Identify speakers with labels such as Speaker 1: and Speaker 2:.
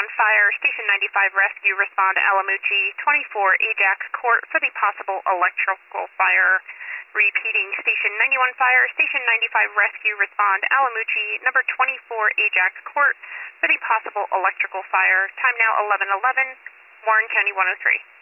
Speaker 1: Fire, Station 95 Rescue, respond to Alamucci, 24 Ajax Court for the possible electrical fire. Repeating, Station 91 Fire, Station 95 Rescue, respond Alamucci, number 24 Ajax Court for the possible electrical fire. Time now 11:11, Warren County 103.